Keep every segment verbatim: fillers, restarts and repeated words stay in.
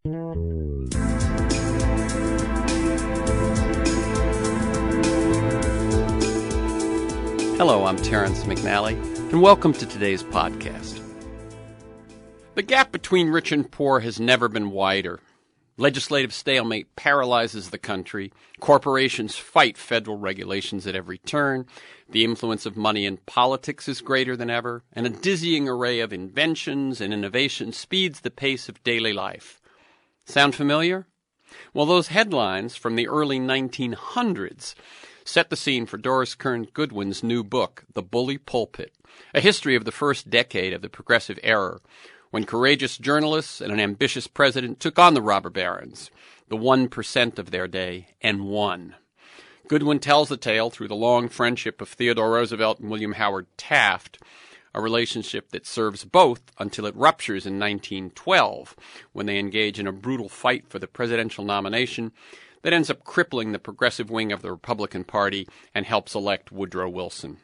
Hello, I'm Terrence McNally, and welcome to today's podcast. The gap between rich and poor has never been wider. Legislative stalemate paralyzes the country. Corporations fight federal regulations at every turn. The influence of money in politics is greater than ever, and a dizzying array of inventions and innovations speeds the pace of daily life. Sound familiar? Well, those headlines from the early nineteen hundreds set the scene for Doris Kearns Goodwin's new book, The Bully Pulpit, a history of the first decade of the Progressive Era, when courageous journalists and an ambitious president took on the robber barons, the one percent of their day, and won. Goodwin tells the tale through the long friendship of Theodore Roosevelt and William Howard Taft, a relationship that serves both until it ruptures in nineteen twelve, when they engage in a brutal fight for the presidential nomination that ends up crippling the progressive wing of the Republican Party and helps elect Woodrow Wilson.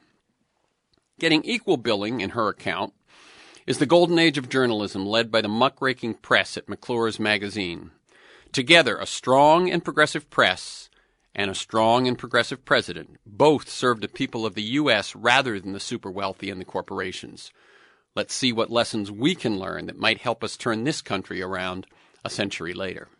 Getting equal billing, in her account, is the golden age of journalism led by the muckraking press at McClure's magazine. Together, a strong and progressive press and a strong and progressive president both serve the people of the U S rather than the super wealthy and the corporations. Let's see what lessons we can learn that might help us turn this country around a century later.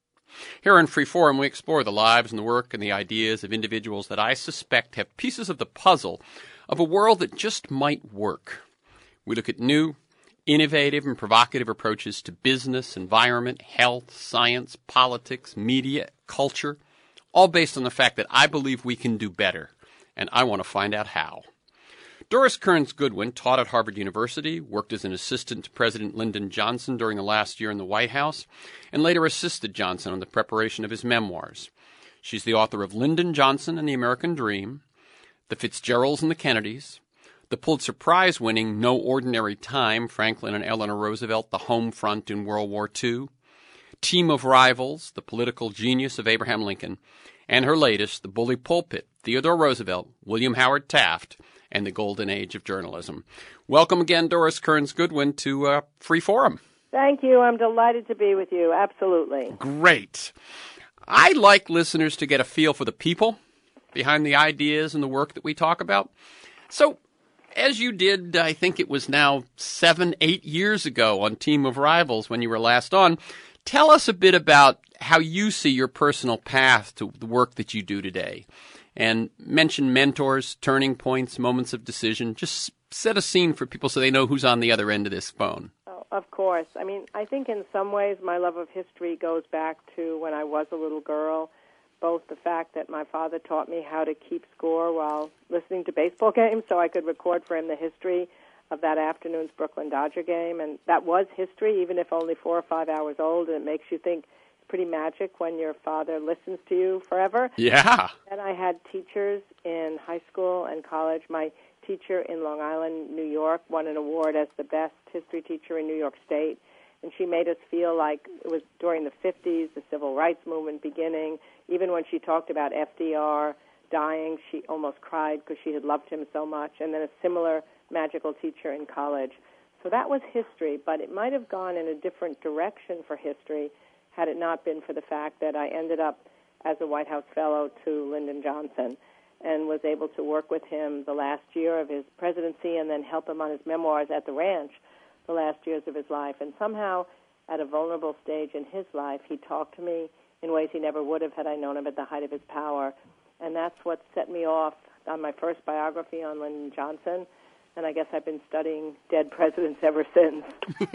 Here on Freeforum, we explore the lives and the work and the ideas of individuals that I suspect have pieces of the puzzle of a world that just might work. We look at new, innovative, and provocative approaches to business, environment, health, science, politics, media, culture, all based on the fact that I believe we can do better, and I want to find out how. Doris Kearns Goodwin taught at Harvard University, worked as an assistant to President Lyndon Johnson during the last year in the White House, and later assisted Johnson on the preparation of his memoirs. She's the author of Lyndon Johnson and the American Dream, The Fitzgeralds and the Kennedys, the Pulitzer Prize-winning No Ordinary Time, Franklin and Eleanor Roosevelt, the Home Front in World War Two, Team of Rivals, The Political Genius of Abraham Lincoln, and her latest, The Bully Pulpit, Theodore Roosevelt, William Howard Taft, and the Golden Age of Journalism. Welcome again, Doris Kearns Goodwin, to uh, Freeforum. Thank you. I'm delighted to be with you. Absolutely. Great. I like listeners to get a feel for the people behind the ideas and the work that we talk about. So, as you did, I think it was now seven, eight years ago on Team of Rivals when you were last on, tell us a bit about how you see your personal path to the work that you do today. And mention mentors, turning points, moments of decision. Just set a scene for people so they know who's on the other end of this phone. Oh, of course. I mean, I think in some ways my love of history goes back to when I was a little girl, both the fact that my father taught me how to keep score while listening to baseball games so I could record for him the history of that afternoon's Brooklyn Dodger game. And that was history, even if only four or five hours old, and it makes you think pretty magic when your father listens to you forever. Yeah. And I had teachers in high school and college. My teacher in Long Island, New York, won an award as the best history teacher in New York State. And she made us feel like it was during the fifties, the civil rights movement beginning. Even when she talked about F D R dying, she almost cried because she had loved him so much. And then a similar magical teacher in college. So that was history, but it might have gone in a different direction for history had it not been for the fact that I ended up as a White House fellow to Lyndon Johnson and was able to work with him the last year of his presidency and then help him on his memoirs at the ranch the last years of his life. And somehow, at a vulnerable stage in his life, he talked to me in ways he never would have had I known him at the height of his power. And that's what set me off on my first biography on Lyndon Johnson. And I guess I've been studying dead presidents ever since.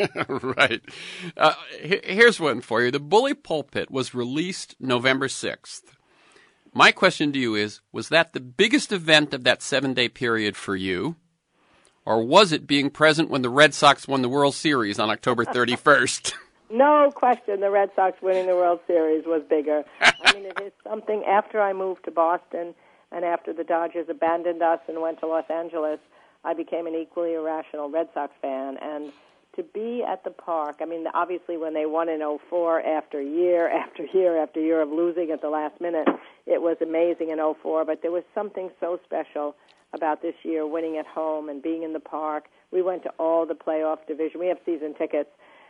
Right. Uh, here's one for you. The Bully Pulpit was released November sixth. My question to you is, was that the biggest event of that seven-day period for you? Or was it being present when the Red Sox won the World Series on October thirty-first? No question the Red Sox winning the World Series was bigger. I mean, it is something. After I moved to Boston and after the Dodgers abandoned us and went to Los Angeles, I became an equally irrational Red Sox fan. And to be at the park, I mean, obviously when they won in oh four, after year after year after year of losing at the last minute, it was amazing in oh four, but there was something so special about this year, winning at home and being in the park. We went to all the playoff division. We have season tickets.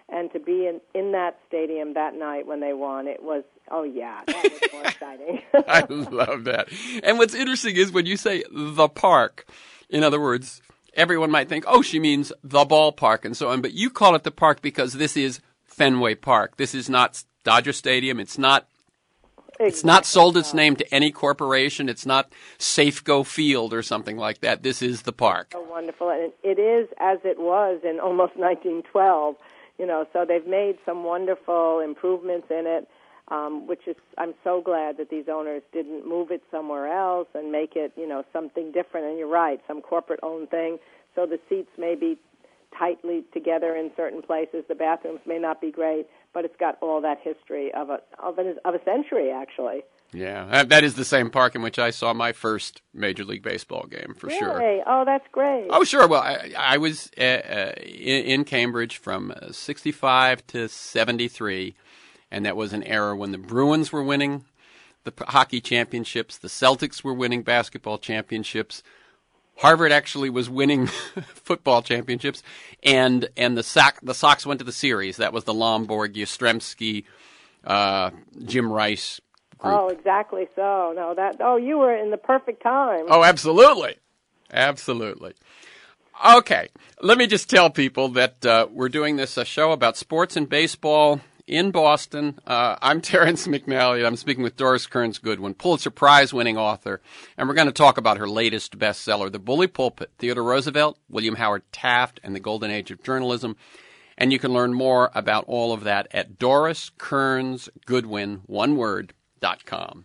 And to be in, in that stadium that night when they won, it was, oh, yeah, that was more exciting. I love that. And what's interesting is when you say the park, in other words, everyone might think, oh, she means the ballpark and so on. But you call it the park because this is Fenway Park. This is not Dodger Stadium. It's not Exactly. It's not sold its name to any corporation. It's not Safeco Field or something like that. This is the park. Oh, wonderful. And it is as it was in almost nineteen twelve. You know, so they've made some wonderful improvements in it, um, which is, I'm so glad that these owners didn't move it somewhere else and make it, you know, something different. And you're right, some corporate-owned thing. So the seats may be tightly together in certain places. The bathrooms may not be great, but it's got all that history of a of a, of a century, actually. Yeah, that is the same park in which I saw my first Major League Baseball game, for really? sure. Really? Oh, that's great. Oh, sure. Well, I, I was uh, uh, in, in Cambridge from sixty-five to seventy-three, and that was an era when the Bruins were winning the hockey championships, the Celtics were winning basketball championships, Harvard actually was winning football championships, and and the Sox, the Sox went to the series. That was the Lomborg, Yastrzemski, uh, Jim Rice group. Oh, exactly so. No, that. Oh, you were in the perfect time. Oh, absolutely, absolutely. Okay, let me just tell people that uh, we're doing this a show about sports and baseball in Boston. Uh, I'm Terrence McNally, and I'm speaking with Doris Kearns Goodwin, Pulitzer Prize-winning author, and we're going to talk about her latest bestseller, The Bully Pulpit, Theodore Roosevelt, William Howard Taft, and the Golden Age of Journalism. And you can learn more about all of that at doris kearns goodwin, one word, dot com.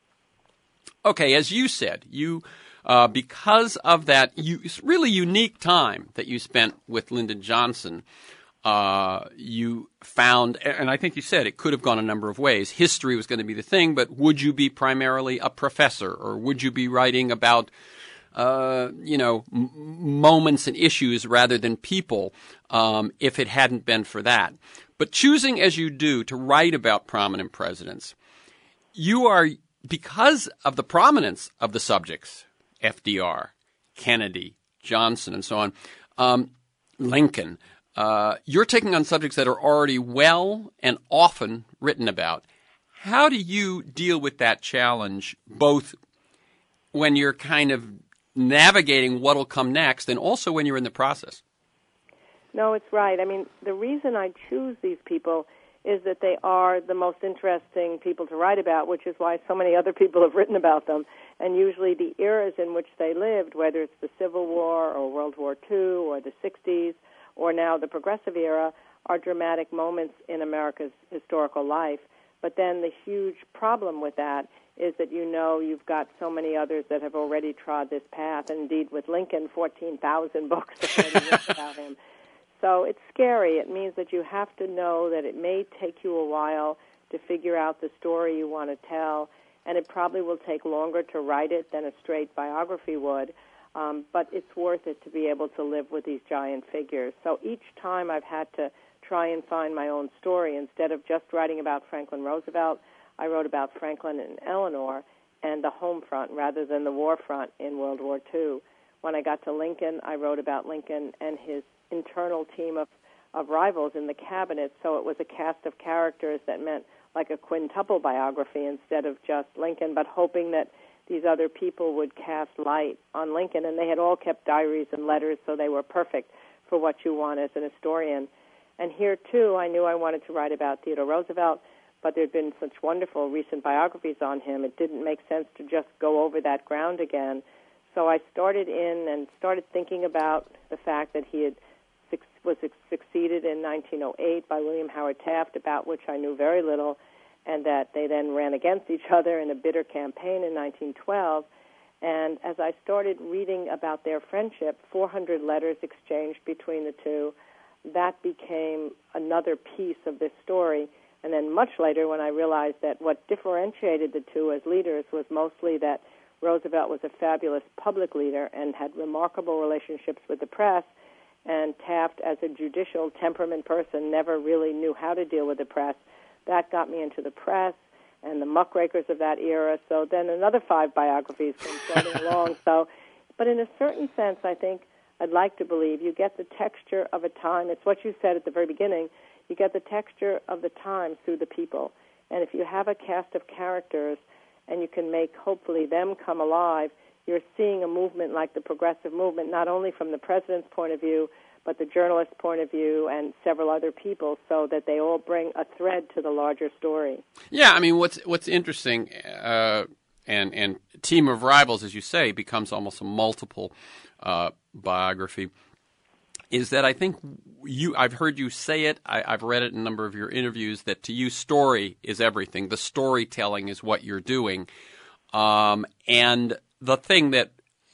Okay, as you said, you uh, because of that you, really unique time that you spent with Lyndon Johnson, Uh, you found, and I think you said it could have gone a number of ways. History was going to be the thing, but would you be primarily a professor, or would you be writing about, uh, you know, m- moments and issues rather than people, um, if it hadn't been for that? But choosing as you do to write about prominent presidents, you are, because of the prominence of the subjects, F D R, Kennedy, Johnson, and so on, um, Lincoln, Uh, you're taking on subjects that are already well and often written about. How do you deal with that challenge, both when you're kind of navigating what will come next and also when you're in the process? No, it's right. I mean, the reason I choose these people is that they are the most interesting people to write about, which is why so many other people have written about them. And usually the eras in which they lived, whether it's the Civil War or World War Two or the sixties, or now the Progressive Era, are dramatic moments in America's historical life. But then the huge problem with that is that you know you've got so many others that have already trod this path. And indeed, with Lincoln, fourteen thousand books have already written about him. So it's scary. It means that you have to know that it may take you a while to figure out the story you want to tell, and it probably will take longer to write it than a straight biography would. Um, but it's worth it to be able to live with these giant figures. So each time I've had to try and find my own story. Instead of just writing about Franklin Roosevelt, I wrote about Franklin and Eleanor and the home front rather than the war front in World War Two. When I got to Lincoln, I wrote about Lincoln and his internal team of, of rivals in the cabinet. So it was a cast of characters that meant like a quintuple biography instead of just Lincoln, but hoping that these other people would cast light on Lincoln, and they had all kept diaries and letters, so they were perfect for what you want as an historian. And here, too, I knew I wanted to write about Theodore Roosevelt, but there had been such wonderful recent biographies on him, it didn't make sense to just go over that ground again. So I started in and started thinking about the fact that he had was succeeded in nineteen oh eight by William Howard Taft, about which I knew very little, and that they then ran against each other in a bitter campaign in nineteen twelve. And as I started reading about their friendship, four hundred letters exchanged between the two, that became another piece of this story. And then much later, when I realized that what differentiated the two as leaders was mostly that Roosevelt was a fabulous public leader and had remarkable relationships with the press, and Taft, as a judicial temperament person, never really knew how to deal with the press. That got me into the press and the muckrakers of that era. So then another five biographies came floating along. So, but in a certain sense, I think I'd like to believe you get the texture of a time. It's what you said at the very beginning. You get the texture of the times through the people. And if you have a cast of characters and you can make, hopefully, them come alive, you're seeing a movement like the progressive movement, not only from the president's point of view, but the journalist's point of view and several other people, so that they all bring a thread to the larger story. Yeah, I mean, what's what's interesting, uh, and, and Team of Rivals, as you say, becomes almost a multiple uh, biography, is that I think you, I've heard you say it, I, I've read it in a number of your interviews, that to you story is everything. The storytelling is what you're doing. Um, and the thing that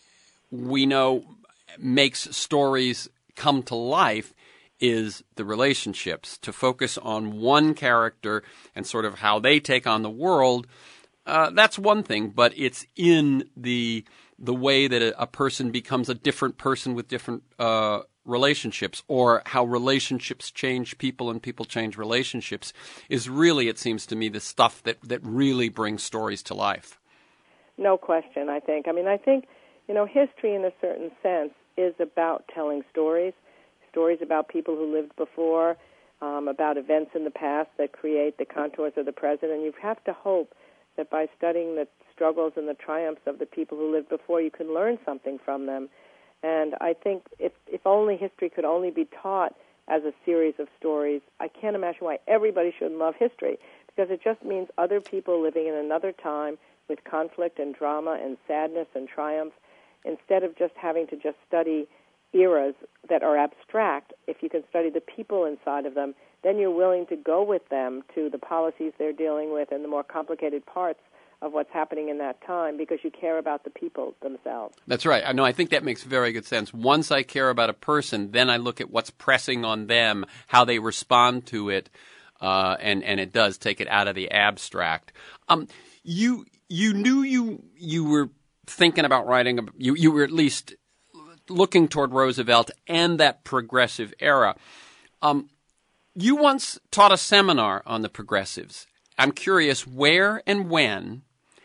we know makes stories come to life is the relationships. To focus on one character and sort of how they take on the world, uh, that's one thing, but it's in the the way that a, a person becomes a different person with different uh, relationships, or how relationships change people and people change relationships, is really, it seems to me, the stuff that, that really brings stories to life. No question, I think. I mean, I think, you know, history in a certain sense is about telling stories, stories about people who lived before, um, about events in the past that create the contours of the present. And you have to hope that by studying the struggles and the triumphs of the people who lived before, you can learn something from them. And I think if, if only history could only be taught as a series of stories, I can't imagine why everybody should love history, because it just means other people living in another time with conflict and drama and sadness and triumph, instead of just having to just study eras that are abstract. If you can study the people inside of them, then you're willing to go with them to the policies they're dealing with and the more complicated parts of what's happening in that time, because you care about the people themselves. That's right. I know. I think that makes very good sense. Once I care about a person, then I look at what's pressing on them, how they respond to it, uh, and and it does take it out of the abstract. Um, you you knew you you were thinking about writing. A, you you were at least looking toward Roosevelt and that progressive era. Um, you once taught a seminar on the progressives. I'm curious where and when,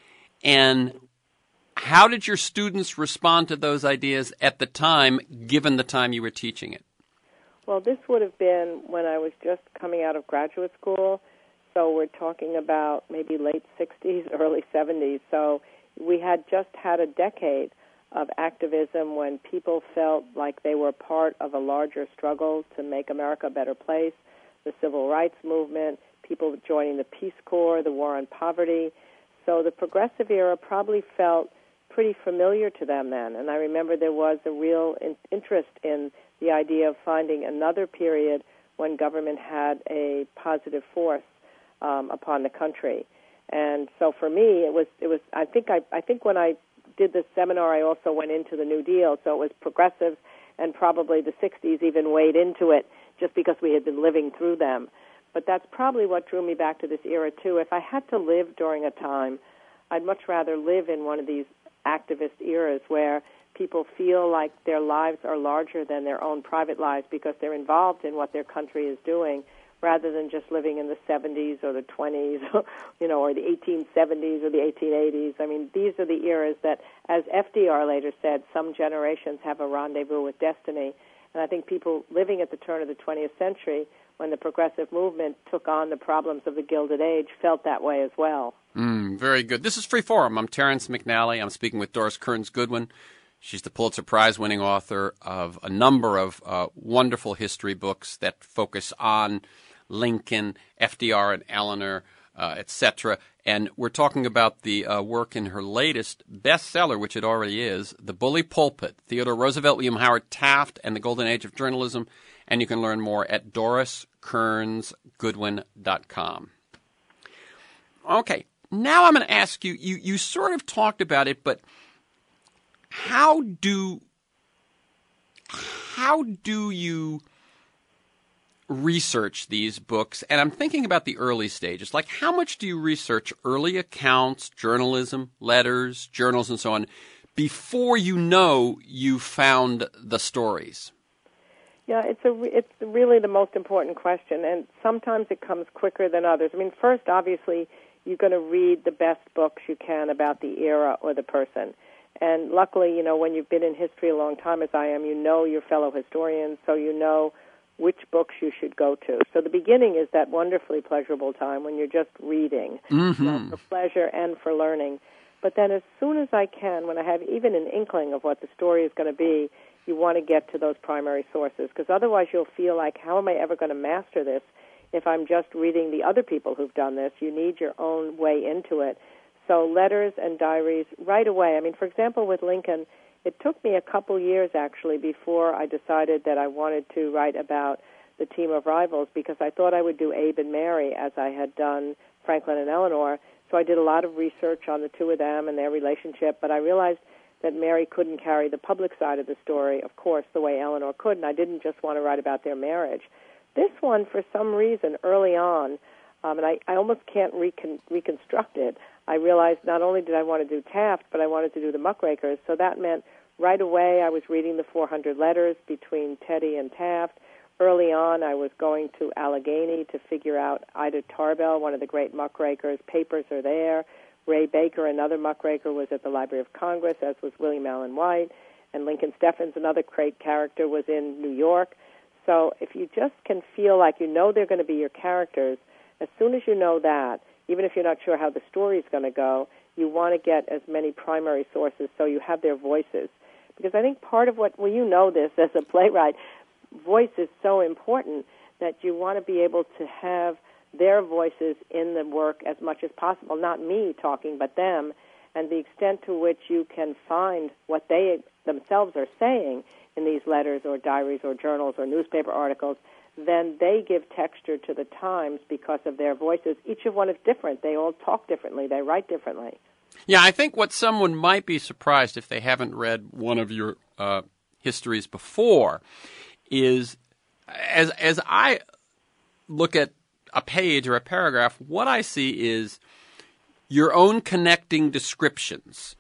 and how did your students respond to those ideas at the time, given the time you were teaching it? Well, this would have been when I was just coming out of graduate school, so we're talking about maybe late sixties, early seventies. So we had just had a decade of activism when people felt like they were part of a larger struggle to make America a better place, the civil rights movement, people joining the Peace Corps, the war on poverty. So the progressive era probably felt pretty familiar to them then. And I remember there was a real in- interest in the idea of finding another period when government had a positive force um, upon the country. And so for me, it was, it was. I think I, I think when I did this seminar, I also went into the New Deal. So it was progressives, and probably the sixties even weighed into it, just because we had been living through them. But that's probably what drew me back to this era, too. If I had to live during a time, I'd much rather live in one of these activist eras where people feel like their lives are larger than their own private lives because they're involved in what their country is doing, rather than just living in the seventies or the twenties, you know, or the eighteen seventies or the eighteen eighties. I mean, these are the eras that, as F D R later said, some generations have a rendezvous with destiny. And I think people living at the turn of the twentieth century, when the progressive movement took on the problems of the Gilded Age, felt that way as well. Mm, very good. This is Free Forum. I'm Terence McNally. I'm speaking with Doris Kearns Goodwin. She's the Pulitzer Prize-winning author of a number of uh, wonderful history books that focus on Lincoln, F D R and Eleanor, uh, et cetera. And we're talking about the uh, work in her latest bestseller, which it already is, The Bully Pulpit, Theodore Roosevelt, William Howard Taft, and the Golden Age of Journalism. And you can learn more at doris kearns goodwin dot com. Okay, now I'm going to ask you, you, you sort of talked about it, but how do, how do you research these books? And I'm thinking about the early stages. Like, how much do you research early accounts, journalism, letters, journals, and so on, before you know you found the stories? Yeah, it's a it's really the most important question, and sometimes it comes quicker than others. I mean, first, obviously, you're going to read the best books you can about the era or the person. And luckily, you know, when you've been in history a long time, as I am, you know your fellow historians, so you know which books you should go to. So the beginning is that wonderfully pleasurable time when you're just reading, mm-hmm. you know, for pleasure and for learning. But then as soon as I can, when I have even an inkling of what the story is going to be, you want to get to those primary sources, because otherwise you'll feel like, how am I ever going to master this if I'm just reading the other people who've done this? You need your own way into it. So letters and diaries right away. I mean, for example, with Lincoln, it took me a couple years, actually, before I decided that I wanted to write about the team of rivals, because I thought I would do Abe and Mary as I had done Franklin and Eleanor. So I did a lot of research on the two of them and their relationship, but I realized that Mary couldn't carry the public side of the story, of course, the way Eleanor could, and I didn't just want to write about their marriage. This one, for some reason, early on, um, and I, I almost can't recon- reconstruct it, I realized not only did I want to do Taft, but I wanted to do the Muckrakers, so that meant right away I was reading the four hundred letters between Teddy and Taft. Early on, I was going to Allegheny to figure out Ida Tarbell, one of the great muckrakers. Papers are there. Ray Baker, another muckraker, was at the Library of Congress, as was William Allen White. And Lincoln Steffens, another great character, was in New York. So if you just can feel like you know they're going to be your characters, as soon as you know that, even if you're not sure how the story is going to go, you want to get as many primary sources so you have their voices. Because I think part of what, well, you know this as a playwright, voice is so important that you want to be able to have their voices in the work as much as possible, not me talking, but them, and the extent to which you can find what they themselves are saying in these letters or diaries or journals or newspaper articles, then they give texture to the times because of their voices. Each of one is different. They all talk differently. They write differently. Yeah, I think what someone might be surprised if they haven't read one of your uh, histories before is, as as I look at a page or a paragraph, what I see is your own connecting descriptions.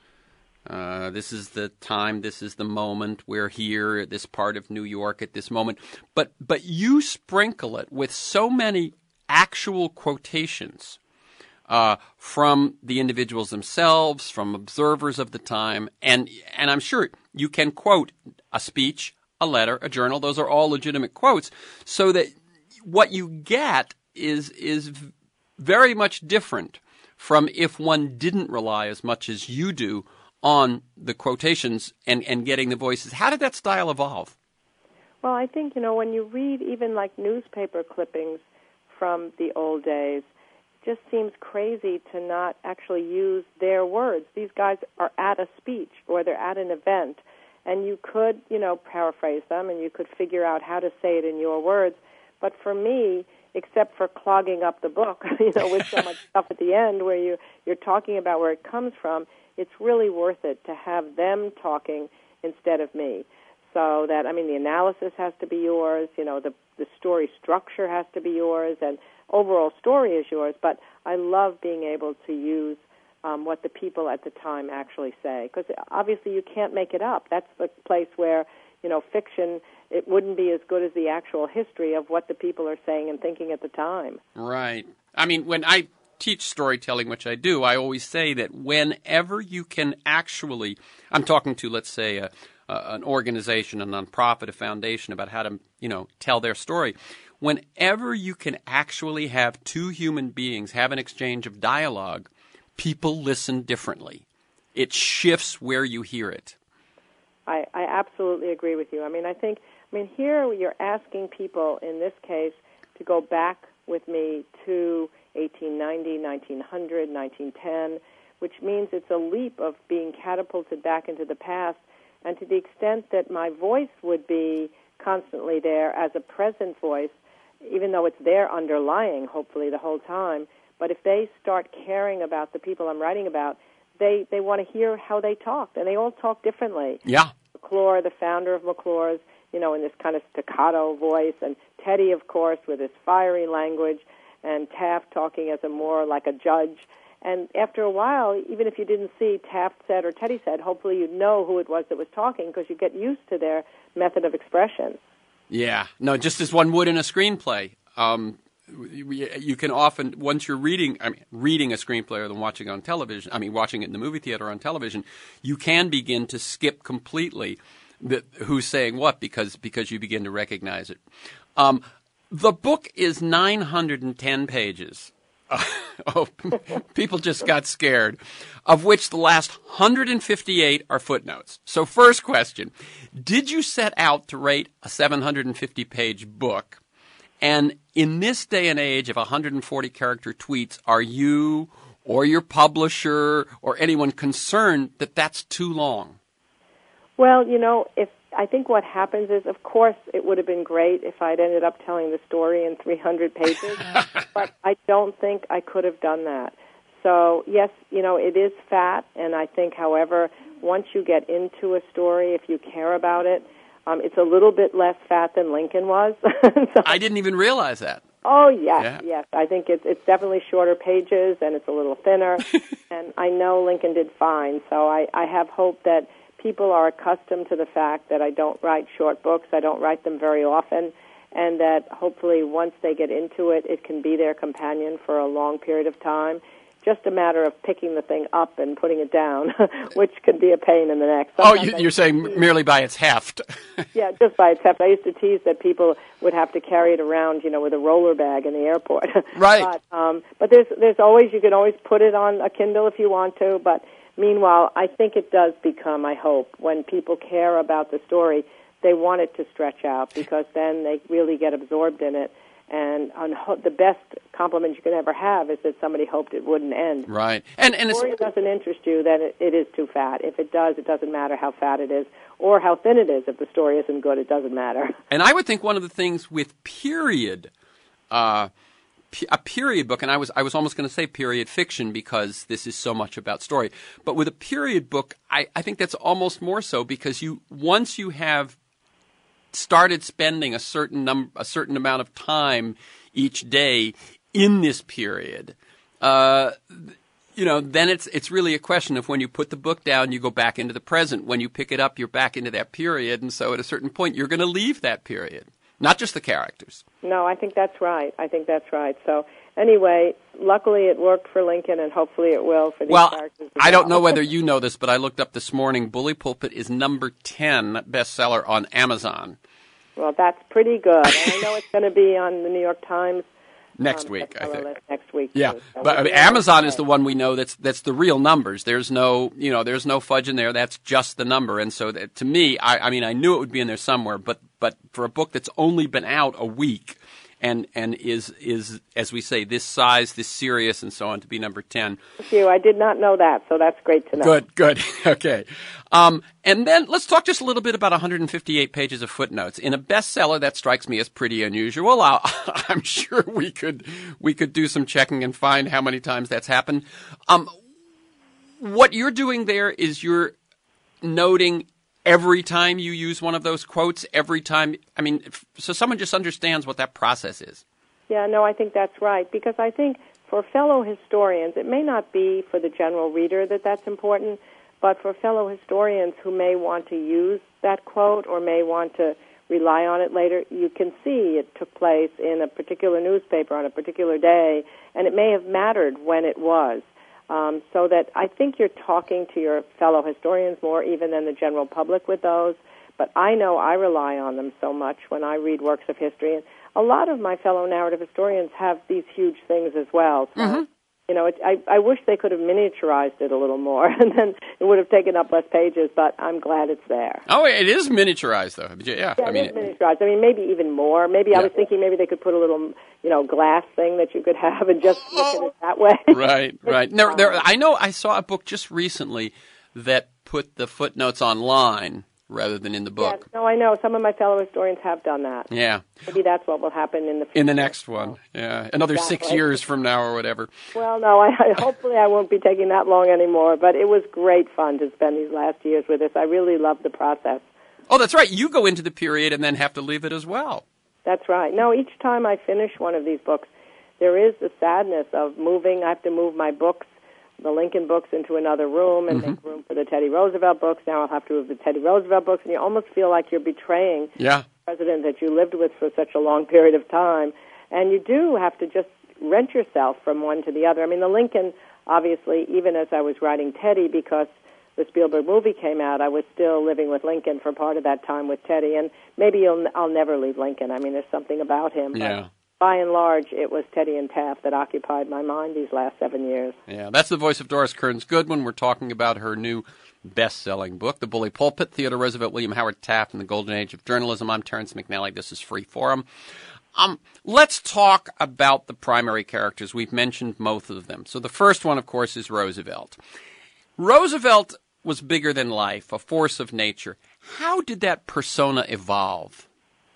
Uh, this is the time, this is the moment, we're here at this part of New York at this moment. But but you sprinkle it with so many actual quotations uh, from the individuals themselves, from observers of the time, and and I'm sure you can quote a speech, a letter, a journal. Those are all legitimate quotes, so that what you get is is very much different from if one didn't rely as much as you do on the quotations and, and getting the voices. How did that style evolve? Well, I think, you know, when you read even like newspaper clippings from the old days, it just seems crazy to not actually use their words. These guys are at a speech or they're at an event, and you could, you know, paraphrase them and you could figure out how to say it in your words. But for me, except for clogging up the book, you know, with so much stuff at the end where you, you're talking about where it comes from, it's really worth it to have them talking instead of me. So that, I mean, the analysis has to be yours, you know, the the story structure has to be yours, and overall story is yours, but I love being able to use um, what the people at the time actually say, because obviously you can't make it up. That's the place where, you know, fiction, it wouldn't be as good as the actual history of what the people are saying and thinking at the time. Right. I mean, when I teach storytelling, which I do, I always say that whenever you can actually, I'm talking to, let's say, a, a, an organization, a nonprofit, a foundation about how to, you know, tell their story. Whenever you can actually have two human beings have an exchange of dialogue, people listen differently. It shifts where you hear it. I, I absolutely agree with you. I mean, I think, I mean, here you're asking people, in this case, to go back with me to eighteen ninety, nineteen hundred, nineteen ten, which means it's a leap of being catapulted back into the past. And to the extent that my voice would be constantly there as a present voice, even though it's there underlying, hopefully, the whole time, but if they start caring about the people I'm writing about, they, they want to hear how they talk, and they all talk differently. Yeah. McClure, the founder of McClure's, you know, in this kind of staccato voice, and Teddy, of course, with his fiery language, and Taft talking as a more like a judge. And after a while, even if you didn't see Taft said or Teddy said, hopefully you'd know who it was that was talking because you get used to their method of expression. Yeah. No, just as one would in a screenplay. Um, you can often, once you're reading, I mean, reading a screenplay or than watching it on television, I mean, watching it in the movie theater or on television, you can begin to skip completely the, who's saying what because because you begin to recognize it. Um, the book is nine hundred ten pages. Uh, oh, people just got scared, of which the last one hundred fifty-eight are footnotes. So first question, did you set out to write a seven hundred fifty page book? And in this day and age of one hundred forty character tweets, are you or your publisher or anyone concerned that that's too long? Well, you know, if I think what happens is, of course, it would have been great if I'd ended up telling the story in three hundred pages, but I don't think I could have done that. So, yes, you know, it is fat, and I think, however, once you get into a story, if you care about it, um, it's a little bit less fat than Lincoln was. So, I didn't even realize that. Oh, yes, yeah. yes. I think it's it's definitely shorter pages, and it's a little thinner, and I know Lincoln did fine, so I, I have hope that people are accustomed to the fact that I don't write short books, I don't write them very often, and that hopefully once they get into it, it can be their companion for a long period of time. Just a matter of picking the thing up and putting it down, which can be a pain in the neck. Sometimes oh, you, you're saying merely by its heft. Yeah, just by its heft. I used to tease that people would have to carry it around, you know, with a roller bag in the airport. Right. But, um, but there's there's always, you can always put it on a Kindle if you want to, but meanwhile, I think it does become, I hope, when people care about the story, they want it to stretch out because then they really get absorbed in it. And on ho- the best compliment you can ever have is that somebody hoped it wouldn't end. Right. And, and if the it's, story doesn't interest you, then it, it is too fat. If it does, it doesn't matter how fat it is or how thin it is. If the story isn't good, it doesn't matter. And I would think one of the things with period, uh, p- a period book, and I was I was almost going to say period fiction because this is so much about story, but with a period book, I, I think that's almost more so because you once you have started spending a certain num- a certain amount of time each day in this period, uh, you know, then it's it's really a question of when you put the book down, you go back into the present. When you pick it up, you're back into that period, and so at a certain point, you're going to leave that period, not just the characters. No, I think that's right. I think that's right. So anyway, luckily it worked for Lincoln, and hopefully it will for these well, characters. Well, I don't know whether you know this, but I looked up this morning. Bully Pulpit is number ten bestseller on Amazon. Well, that's pretty good. And I know it's going to be on the New York Times next um, week, I think. Next week, yeah, too. So but I mean, really Amazon okay. is the one we know that's that's the real numbers. There's no, you know, there's no fudge in there. That's just the number. And so that, to me, I, I mean, I knew it would be in there somewhere. But but for a book that's only been out a week, and and is is as we say this size, this serious, and so on, to be number ten. Thank you. I did not know that, so that's great to know. Good, good. Okay. Um, and then let's talk just a little bit about one hundred fifty-eight pages of footnotes. In a bestseller, that strikes me as pretty unusual. I'll, I'm sure we could we could do some checking and find how many times that's happened. Um, what you're doing there is you're noting every time you use one of those quotes, every time, I mean, if, so someone just understands what that process is. Yeah, no, I think that's right, because I think for fellow historians, it may not be for the general reader that that's important, but for fellow historians who may want to use that quote or may want to rely on it later, you can see it took place in a particular newspaper on a particular day, and it may have mattered when it was. Um, so that I think you're talking to your fellow historians more even than the general public with those. But I know I rely on them so much when I read works of history. And a lot of my fellow narrative historians have these huge things as well. So, mm-hmm. you know, it, I, I wish they could have miniaturized it a little more, and then it would have taken up less pages, but I'm glad it's there. Oh, it is miniaturized, though. Yeah, yeah I mean, it is miniaturized. I mean, maybe even more. Maybe yeah. I was thinking maybe they could put a little, you know, glass thing that you could have and just look at it that way. Right, right. There, there, I know I saw a book just recently that put the footnotes online rather than in the book. Yes, no, I know. Some of my fellow historians have done that. Yeah. Maybe that's what will happen in the future. In the next one, yeah. Another exactly. six years from now or whatever. Well, no, I, I hopefully I won't be taking that long anymore, but it was great fun to spend these last years with this. I really loved the process. Oh, that's right. You go into the period and then have to leave it as well. That's right. No, each time I finish one of these books, there is the sadness of moving. I have to move my books, the Lincoln books, into another room and mm-hmm. make room for the Teddy Roosevelt books. Now I'll have to move the Teddy Roosevelt books, and you almost feel like you're betraying yeah. the president that you lived with for such a long period of time. And you do have to just rent yourself from one to the other. I mean, the Lincoln, obviously, even as I was writing Teddy, because the Spielberg movie came out, I was still living with Lincoln for part of that time with Teddy, and maybe you'll, I'll never leave Lincoln. I mean, there's something about him. Yeah. But by and large, it was Teddy and Taft that occupied my mind these last seven years. Yeah, that's the voice of Doris Kearns Goodwin. We're talking about her new best-selling book, The Bully Pulpit, Theodore Roosevelt, William Howard Taft, and the Golden Age of Journalism. I'm Terrence McNally. This is Free Forum. Um, let's talk about the primary characters. We've mentioned most of them. So the first one, of course, is Roosevelt. Roosevelt was bigger than life, a force of nature. How did that persona evolve?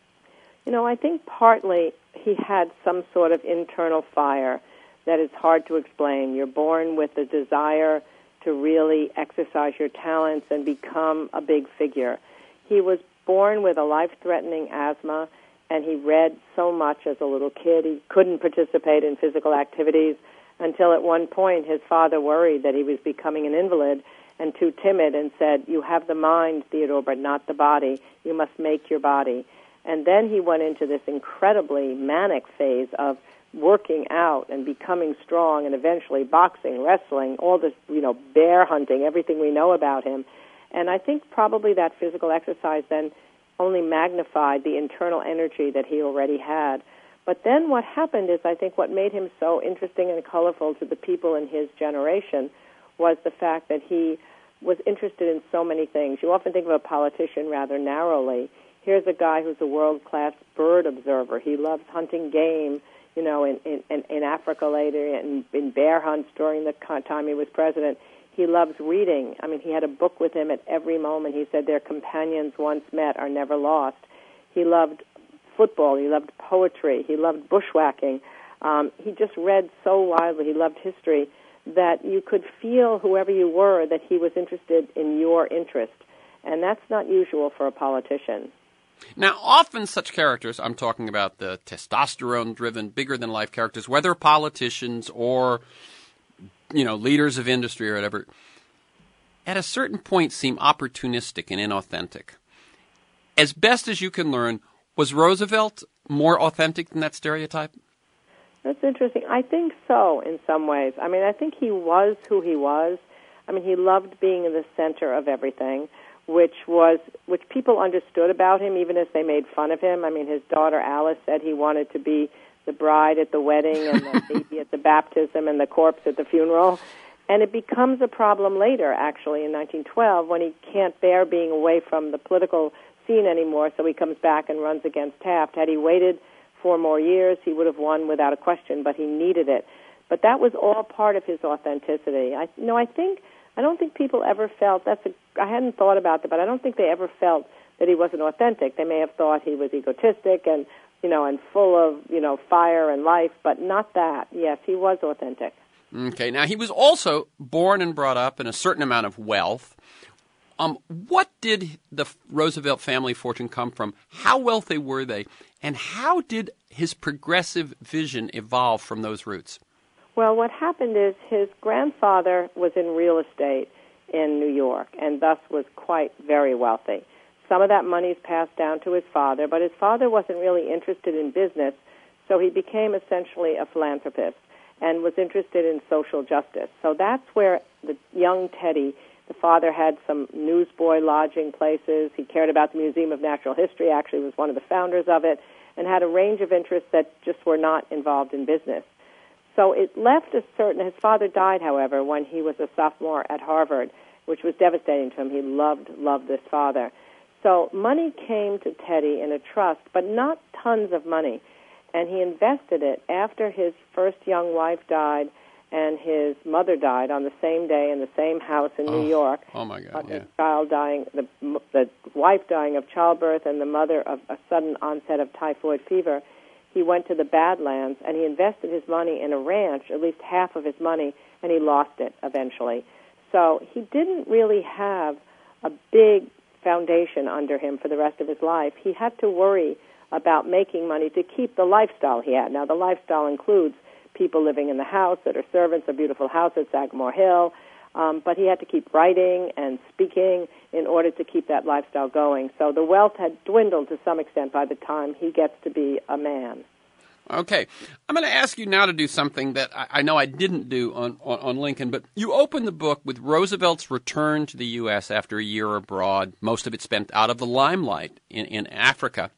You know, I think partly he had some sort of internal fire that is hard to explain. You're born with a desire to really exercise your talents and become a big figure. He was born with a life-threatening asthma, and he read so much as a little kid. He couldn't participate in physical activities until at one point his father worried that he was becoming an invalid and too timid and said, "You have the mind, Theodore, but not the body. You must make your body." And then he went into this incredibly manic phase of working out and becoming strong, and eventually boxing, wrestling, all this, you know, bear hunting, everything we know about him. And I think probably that physical exercise then only magnified the internal energy that he already had. But then what happened is, I think what made him so interesting and colorful to the people in his generation was the fact that he was interested in so many things. You often think of a politician rather narrowly. Here's a guy who's a world-class bird observer. He loves hunting game, you know, in, in, in Africa later, and in bear hunts during the time he was president. He loves reading. I mean, he had a book with him at every moment. He said their companions once met are never lost. He loved football. He loved poetry. He loved bushwhacking. Um, he just read so widely. He loved history that you could feel, whoever you were, that he was interested in your interest. And that's not usual for a politician. Now, often such characters, I'm talking about the testosterone-driven, bigger-than-life characters, whether politicians or, you know, leaders of industry or whatever, at a certain point seem opportunistic and inauthentic. As best as you can learn, was Roosevelt more authentic than that stereotype? That's interesting. I think so, in some ways. I mean, I think he was who he was. I mean, he loved being in the center of everything, which was which people understood about him, even as they made fun of him. I mean, his daughter Alice said he wanted to be the bride at the wedding and the baby at the baptism and the corpse at the funeral. And it becomes a problem later, actually, in nineteen twelve, when he can't bear being away from the political scene anymore, so he comes back and runs against Taft. Had he waited four more years, he would have won without a question, but he needed it. But that was all part of his authenticity. I, you know, I think, I don't think people ever felt, that's a, I hadn't thought about that, but I don't think they ever felt that he wasn't authentic. They may have thought he was egotistic and, you know, and full of, you know, fire and life, but not that. Yes, he was authentic. Okay, now he was also born and brought up in a certain amount of wealth. Um, what did the Roosevelt family fortune come from? How wealthy were they? And how did his progressive vision evolve from those roots? Well, what happened is his grandfather was in real estate in New York and thus was quite very wealthy. Some of that money is passed down to his father, but his father wasn't really interested in business, so he became essentially a philanthropist and was interested in social justice. So that's where the young Teddy, the father had some newsboy lodging places. He cared about the Museum of Natural History, actually was one of the founders of it, and had a range of interests that just were not involved in business. So it left a certain, his father died, however, when he was a sophomore at Harvard, which was devastating to him. He loved, loved this father. So money came to Teddy in a trust, but not tons of money. And he invested it after his first young wife died and his mother died on the same day in the same house in oh, New York. Oh, my God, uh, yeah. The child dying, the, the wife dying of childbirth and the mother of a sudden onset of typhoid fever. He went to the Badlands, and he invested his money in a ranch, at least half of his money, and he lost it eventually. So he didn't really have a big foundation under him for the rest of his life. He had to worry about making money to keep the lifestyle he had. Now, the lifestyle includes people living in the house that are servants, a beautiful house at Sagamore Hill, um, but he had to keep writing and speaking in order to keep that lifestyle going. So the wealth had dwindled to some extent by the time he gets to be a man. Okay. I'm going to ask you now to do something that I, I know I didn't do on, on, on Lincoln, but you open the book with Roosevelt's return to the U S after a year abroad, most of it spent out of the limelight in, in Africa.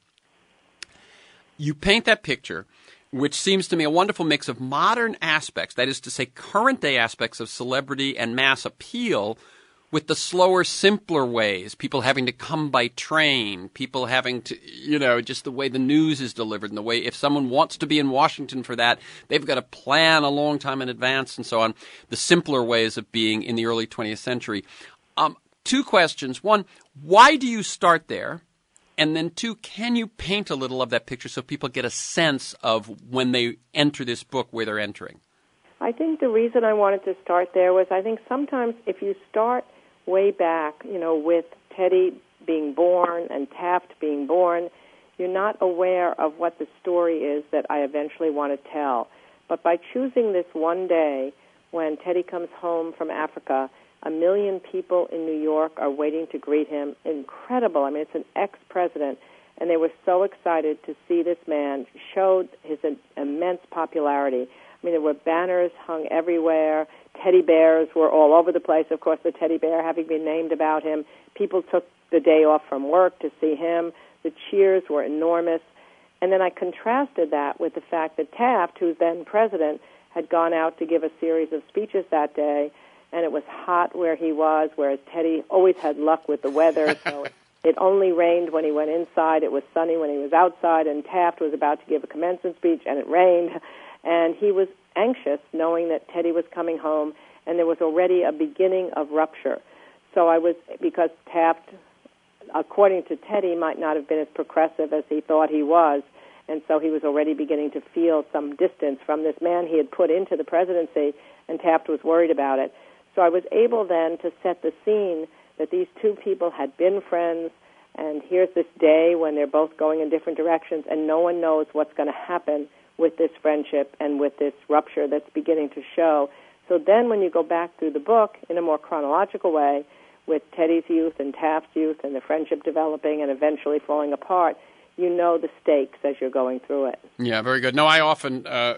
You paint that picture, which seems to me a wonderful mix of modern aspects, that is to say current-day aspects of celebrity and mass appeal, with the slower, simpler ways, people having to come by train, people having to, you know, just the way the news is delivered and the way if someone wants to be in Washington for that, they've got to plan a long time in advance and so on, the simpler ways of being in the early twentieth century. Um, two questions. One, why do you start there? And then two, can you paint a little of that picture so people get a sense of when they enter this book where they're entering? I think the reason I wanted to start there was I think sometimes if you start way back, you know, with Teddy being born and Taft being born, you're not aware of what the story is that I eventually want to tell. But by choosing this one day when Teddy comes home from Africa, a million people in New York are waiting to greet him. Incredible. I mean, it's an ex-president, and they were so excited to see this man, showed his immense popularity. I mean, there were banners hung everywhere. Teddy bears were all over the place. Of course, the teddy bear having been named about him. People took the day off from work to see him. The cheers were enormous. And then I contrasted that with the fact that Taft, who's then president, had gone out to give a series of speeches that day, and it was hot where he was, whereas Teddy always had luck with the weather. So it only rained when he went inside. It was sunny when he was outside, and Taft was about to give a commencement speech, and it rained. And he was anxious, knowing that Teddy was coming home, and there was already a beginning of rupture. So I was, because Taft, according to Teddy, might not have been as progressive as he thought he was, and so he was already beginning to feel some distance from this man he had put into the presidency, and Taft was worried about it. So I was able then to set the scene that these two people had been friends, and here's this day when they're both going in different directions, and no one knows what's going to happen with this friendship and with this rupture that's beginning to show. So then when you go back through the book in a more chronological way, with Teddy's youth and Taft's youth and the friendship developing and eventually falling apart, you know the stakes as you're going through it. Yeah, very good. No, I often, uh,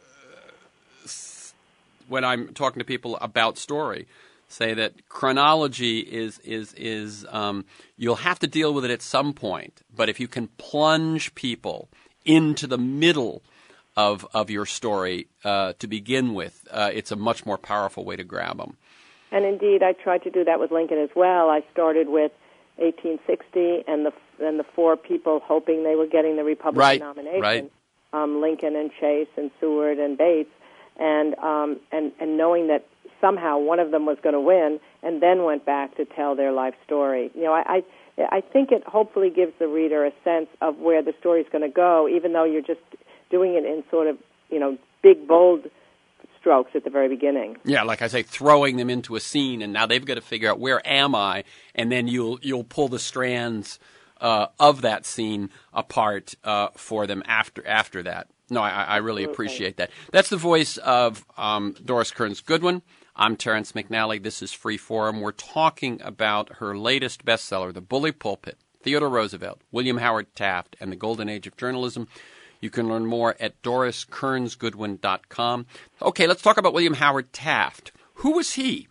when I'm talking to people about story, say that chronology is, is, is um, you'll have to deal with it at some point, but if you can plunge people into the middle of of your story uh, to begin with, uh, it's a much more powerful way to grab them. And indeed, I tried to do that with Lincoln as well. I started with eighteen sixty and the and the four people hoping they were getting the Republican right, nomination, right. Um, Lincoln and Chase and Seward and Bates, and um, and and knowing that somehow one of them was going to win, and then went back to tell their life story. You know, I. I I think it hopefully gives the reader a sense of where the story is going to go, even though you're just doing it in sort of, you know, big, bold strokes at the very beginning. Yeah, like I say, throwing them into a scene, and now they've got to figure out where am I, and then you'll you'll pull the strands uh, of that scene apart uh, for them after after that. No, I, I really Absolutely. appreciate that. That's the voice of um, Doris Kearns Goodwin. I'm Terence McNally. This is Freeform. We're talking about her latest bestseller, The Bully Pulpit, Theodore Roosevelt, William Howard Taft, and the Golden Age of Journalism. You can learn more at doris kearns goodwin dot com. Okay, let's talk about William Howard Taft. Who was he?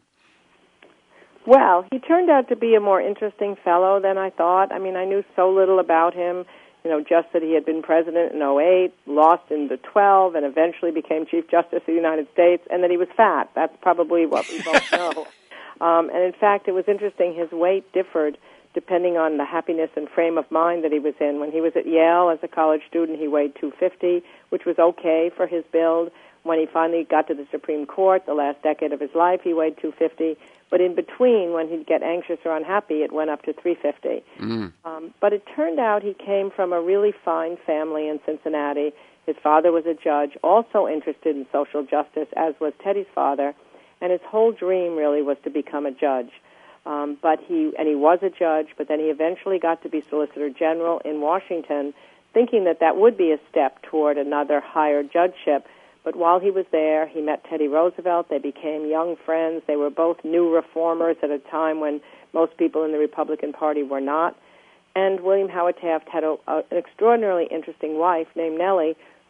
Well, he turned out to be a more interesting fellow than I thought. I mean, I knew so little about him, you know, just that he had been president in oh eight, lost in the twelve, and eventually became Chief Justice of the United States, and that he was fat. That's probably what we both know. Um, and in fact, it was interesting, his weight differed depending on the happiness and frame of mind that he was in. When he was at Yale as a college student, he weighed two fifty, which was okay for his build. When he finally got to the Supreme Court, the last decade of his life, he weighed two fifty. But in between, when he'd get anxious or unhappy, it went up to three fifty. Mm. Um, but it turned out he came from a really fine family in Cincinnati. His father was a judge, also interested in social justice, as was Teddy's father. And his whole dream really was to become a judge. Um, but he and he was a judge, but then he eventually got to be Solicitor General in Washington, thinking that that would be a step toward another higher judgeship. But while he was there, he met Teddy Roosevelt. They became young friends. They were both new reformers at a time when most people in the Republican Party were not. And William Howard Taft had a, a, an extraordinarily interesting wife named Nellie,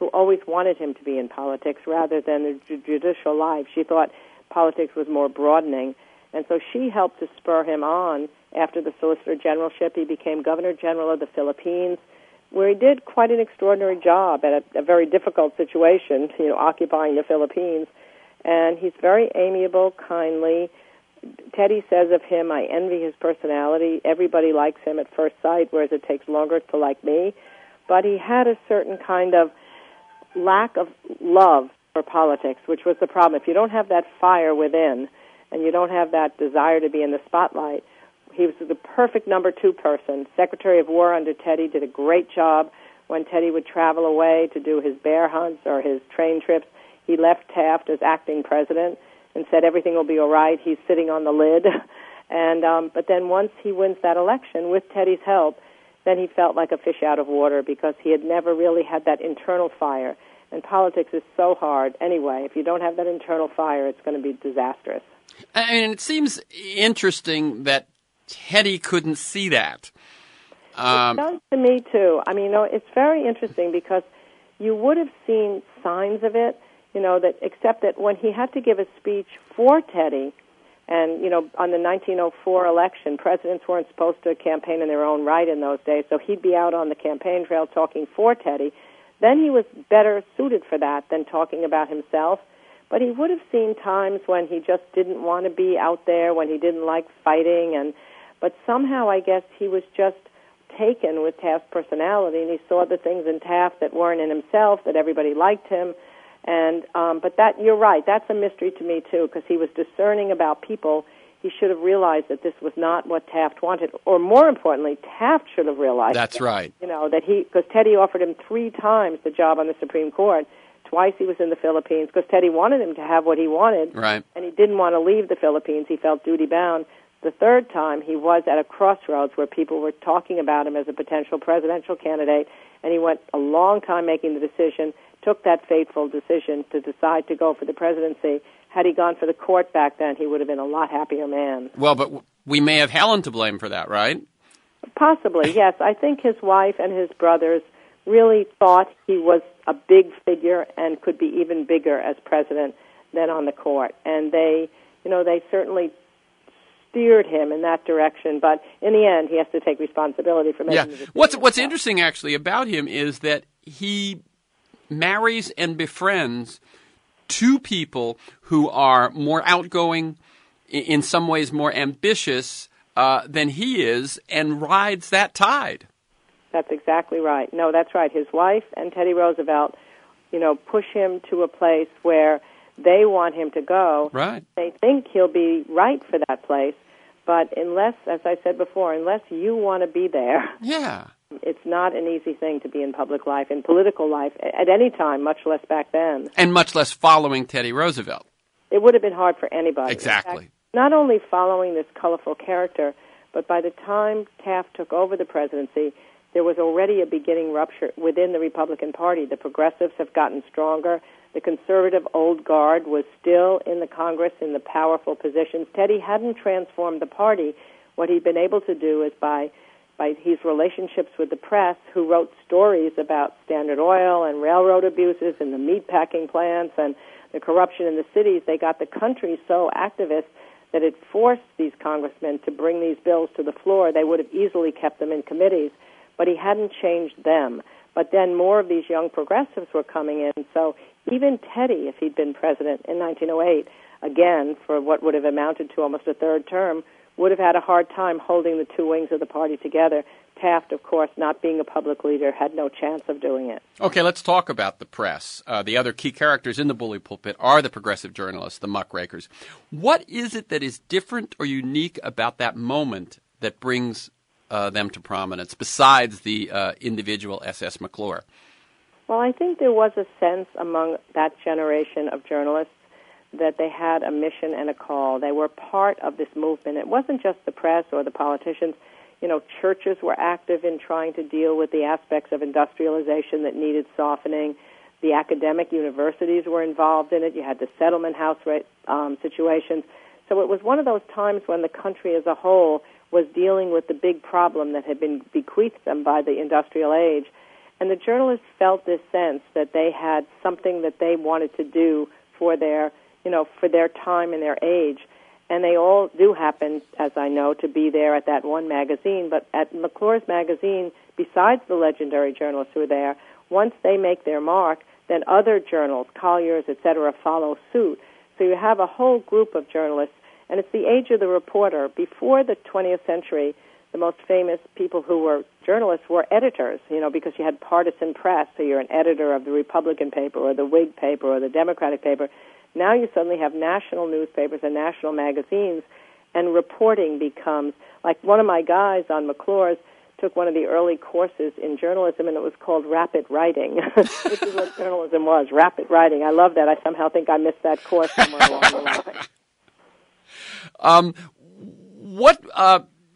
who always wanted him to be in politics rather than the ju- judicial life. She thought politics was more broadening. And so she helped to spur him on. After the Solicitor Generalship, he became Governor General of the Philippines, where he did quite an extraordinary job at a, a very difficult situation, you know, occupying the Philippines. And he's very amiable, kindly. Teddy says of him, I envy his personality. Everybody likes him at first sight, whereas it takes longer to like me. But he had a certain kind of lack of love for politics, which was the problem. If you don't have that fire within and you don't have that desire to be in the spotlight, he was the perfect number two person. Secretary of War under Teddy did a great job. When Teddy would travel away to do his bear hunts or his train trips, he left Taft as acting president and said everything will be all right. He's sitting on the lid. And um, but then once he wins that election with Teddy's help, then he felt like a fish out of water because he had never really had that internal fire. And politics is so hard. Anyway, if you don't have that internal fire, it's going to be disastrous. And it seems interesting that Teddy couldn't see that. Um, it does to me, too. I mean, you know, it's very interesting because you would have seen signs of it, you know, that except that when he had to give a speech for Teddy, and, you know, on the nineteen oh four election, presidents weren't supposed to campaign in their own right in those days, so he'd be out on the campaign trail talking for Teddy. Then he was better suited for that than talking about himself. But he would have seen times when he just didn't want to be out there, when he didn't like fighting, and but somehow I guess he was just taken with Taft's personality, and he saw the things in Taft that weren't in himself, that everybody liked him. And um, but that you're right, that's a mystery to me too, because he was discerning about people. He should have realized that this was not what Taft wanted, or more importantly, Taft should have realized. That's that, right. You know that he because Teddy offered him three times the job on the Supreme Court. Twice he was in the Philippines because Teddy wanted him to have what he wanted, right? And he didn't want to leave the Philippines. He felt duty bound. The third time he was at a crossroads where people were talking about him as a potential presidential candidate, and he went a long time making the decision. Took that fateful decision to decide to go for the presidency. Had he gone for the court back then, he would have been a lot happier man. Well, but we may have Helen to blame for that, right? Possibly, yes. I think his wife and his brothers really thought he was a big figure and could be even bigger as president than on the court. And they, you know, they certainly steered him in that direction. But in the end, he has to take responsibility for making yeah. the decision. What's What's interesting, actually, about him is that he marries and befriends two people who are more outgoing, in some ways more ambitious uh, than he is, and rides that tide. That's exactly right. No, that's right. His wife and Teddy Roosevelt, you know, push him to a place where they want him to go. Right. They think he'll be right for that place, but unless, as I said before, unless you want to be there, yeah, it's not an easy thing to be in public life, in political life, at any time, much less back then. And much less following Teddy Roosevelt. It would have been hard for anybody. Exactly. In fact, not only following this colorful character, but by the time Taft took over the presidency, there was already a beginning rupture within the Republican Party. The progressives have gotten stronger. The conservative old guard was still in the Congress in the powerful positions. Teddy hadn't transformed the party. What he'd been able to do is by by his relationships with the press, who wrote stories about Standard Oil and railroad abuses and the meatpacking plants and the corruption in the cities, they got the country so activist that it forced these congressmen to bring these bills to the floor. They would have easily kept them in committees, but he hadn't changed them. But then more of these young progressives were coming in, so even Teddy, if he'd been president in nineteen oh eight, again, for what would have amounted to almost a third term, would have had a hard time holding the two wings of the party together. Taft, of course, not being a public leader, had no chance of doing it. Okay, let's talk about the press. Uh, the other key characters in the bully pulpit are the progressive journalists, the muckrakers. What is it that is different or unique about that moment that brings uh, them to prominence, besides the uh, individual S S McClure? Well, I think there was a sense among that generation of journalists that they had a mission and a call. They were part of this movement. It wasn't just the press or the politicians. You know, churches were active in trying to deal with the aspects of industrialization that needed softening. The academic universities were involved in it. You had the settlement house um, situations. So it was one of those times when the country as a whole was dealing with the big problem that had been bequeathed them by the industrial age. And the journalists felt this sense that they had something that they wanted to do for their, you know, for their time and their age. And they all do happen, as I know, to be there at that one magazine. But at McClure's magazine, besides the legendary journalists who are there, once they make their mark, then other journals, Collier's, et cetera, follow suit. So you have a whole group of journalists, and it's the age of the reporter. Before the twentieth century, the most famous people who were journalists were editors, you know, because you had partisan press, so you're an editor of the Republican paper or the Whig paper or the Democratic paper. Now you suddenly have national newspapers and national magazines, and reporting becomes, like one of my guys on McClure's took one of the early courses in journalism, and it was called rapid writing, which is what journalism was, rapid writing. I love that. I somehow think I missed that course somewhere along the line. Um, what, uh,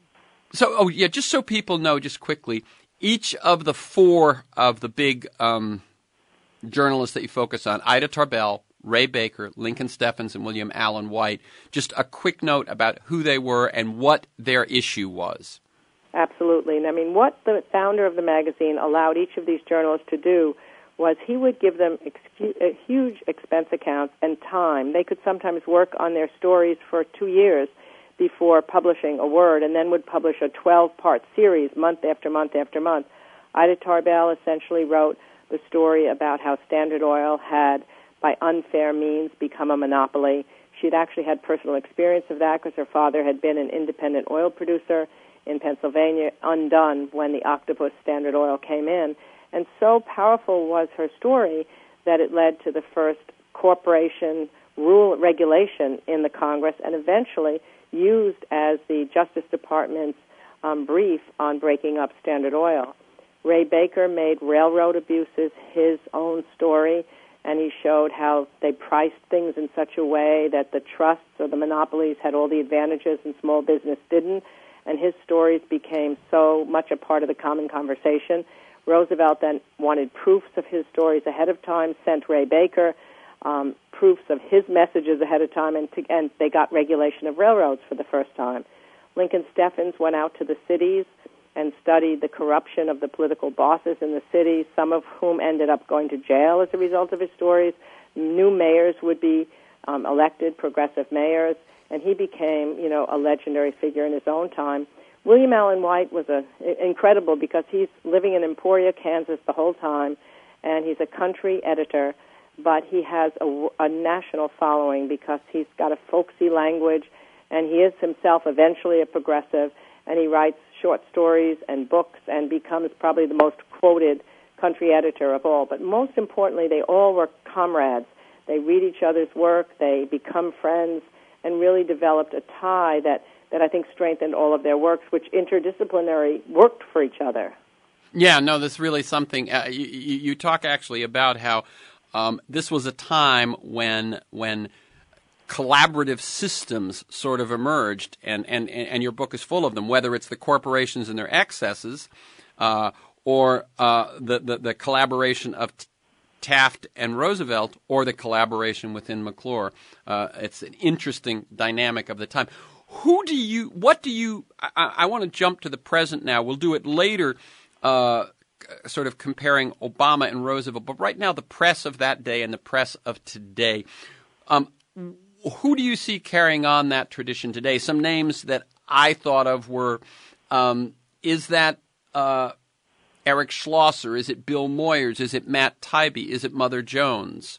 so, oh yeah, just so people know, just quickly, each of the four of the big um, journalists that you focus on, Ida Tarbell, Ray Baker, Lincoln Steffens, and William Allen White, just a quick note about who they were and what their issue was. Absolutely. And I mean, what the founder of the magazine allowed each of these journalists to do was he would give them ex- huge expense accounts and time. They could sometimes work on their stories for two years before publishing a word, and then would publish a twelve-part series month after month after month. Ida Tarbell essentially wrote the story about how Standard Oil had, by unfair means, become a monopoly. She'd actually had personal experience of that because her father had been an independent oil producer in Pennsylvania, undone when the Octopus Standard Oil came in. And so powerful was her story that it led to the first corporation rule regulation in the Congress, and eventually used as the Justice Department's um, brief on breaking up Standard Oil. Ray Baker made railroad abuses his own story, and he showed how they priced things in such a way that the trusts or the monopolies had all the advantages and small business didn't, and his stories became so much a part of the common conversation. Roosevelt then wanted proofs of his stories ahead of time, sent Ray Baker um, proofs of his messages ahead of time, and, to, and they got regulation of railroads for the first time. Lincoln Steffens went out to the cities and studied the corruption of the political bosses in the cities, some of whom ended up going to jail as a result of his stories. New mayors would be um, elected, progressive mayors, and he became, you know, a legendary figure in his own time. William Allen White was a, incredible because he's living in Emporia, Kansas the whole time, and he's a country editor, but he has a, a national following because he's got a folksy language, and he is himself eventually a progressive, and he writes short stories and books and becomes probably the most quoted country editor of all. But most importantly, they all were comrades. They read each other's work, they become friends, and really developed a tie that, that I think strengthened all of their works, which interdisciplinary worked for each other. Yeah, no, that's really something. Uh, you, you talk actually about how um, this was a time when when collaborative systems sort of emerged, and, and, and your book is full of them, whether it's the corporations and their excesses uh, or uh, the, the, the collaboration of t- Taft and Roosevelt, or the collaboration within McClure. Uh, it's an interesting dynamic of the time. Who do you, what do you, I, I want to jump to the present now. We'll do it later, uh, sort of comparing Obama and Roosevelt, but right now the press of that day and the press of today. Um, who do you see carrying on that tradition today? Some names that I thought of were, um, is that uh, Eric Schlosser? Is it Bill Moyers? Is it Matt Taibbi? Is it Mother Jones?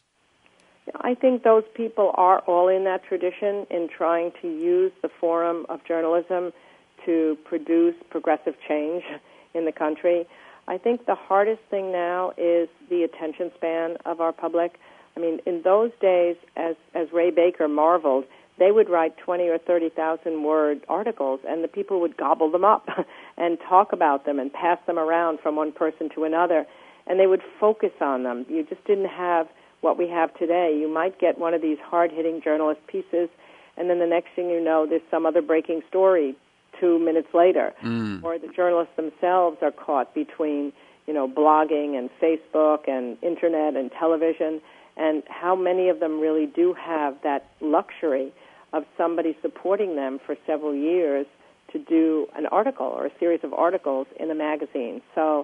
I think those people are all in that tradition in trying to use the forum of journalism to produce progressive change in the country. I think the hardest thing now is the attention span of our public. I mean, in those days, as as Ray Baker marveled, they would write twenty or thirty thousand word articles, and the people would gobble them up and talk about them and pass them around from one person to another, and they would focus on them. You just didn't have what we have today. You might get one of these hard-hitting journalist pieces, and then the next thing you know, there's some other breaking story two minutes later, mm. or the journalists themselves are caught between, you know, blogging and Facebook and internet and television. And how many of them really do have that luxury of somebody supporting them for several years to do an article or a series of articles in a magazine. So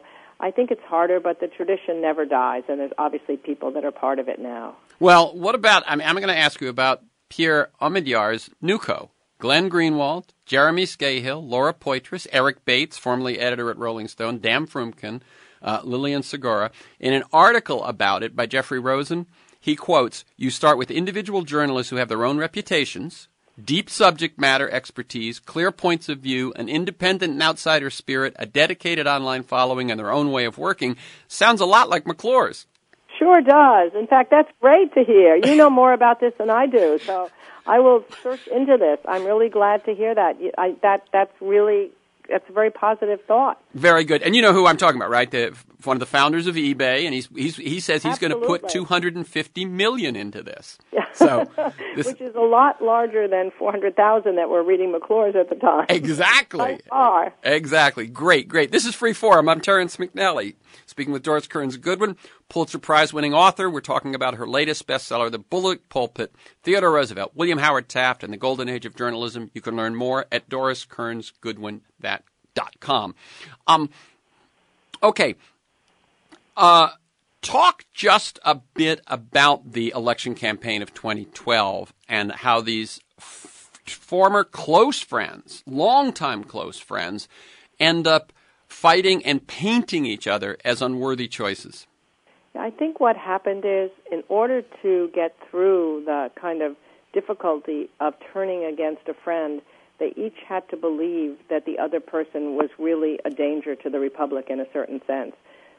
I think it's harder, but the tradition never dies, and there's obviously people that are part of it now. Well, what about, I mean, I'm going to ask you about Pierre Omidyar's NewCo. Glenn Greenwald, Jeremy Scahill, Laura Poitras, Eric Bates, formerly editor at Rolling Stone, Dan Frumkin, uh, Lillian Segura. In an article about it by Jeffrey Rosen, he quotes, "You start with individual journalists who have their own reputations, deep subject matter expertise, clear points of view, an independent and outsider spirit, a dedicated online following, and their own way of working." Sounds a lot like McClure's. Sure does. In fact, that's great to hear. You know more about this than I do, so I will search into this. I'm really glad to hear that. I, that that's really that's a very positive thought. Very good. And you know who I'm talking about, right? The, one of the founders of eBay, and he's, he's he says he's going to put two hundred fifty million dollars into this. So, this, which is a lot larger than four hundred thousand that were reading McClure's at the time. Exactly. By far. Exactly. Great, great. This is Free Forum. I'm Terrence McNally, speaking with Doris Kearns Goodwin, Pulitzer Prize-winning author. We're talking about her latest bestseller, The Bullet Pulpit, Theodore Roosevelt, William Howard Taft, and the Golden Age of Journalism. You can learn more at doris kearns goodwin dot com. Um, okay. Uh, talk just a bit about the election campaign of twenty twelve and how these f- former close friends, longtime close friends, end up fighting and painting each other as unworthy choices. I think what happened is, in order to get through the kind of difficulty of turning against a friend, they each had to believe that the other person was really a danger to the Republic in a certain sense.